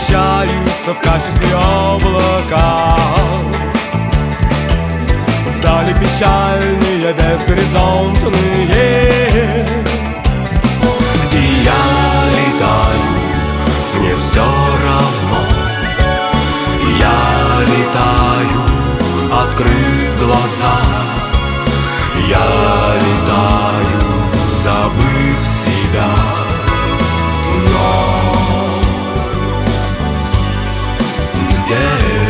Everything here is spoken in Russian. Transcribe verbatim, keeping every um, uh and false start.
вращаются в качестве облака. Вдали печальные, безгоризонтные. И я летаю, мне все равно. Я летаю, открыв глаза. Я летаю, забыв себя. Но где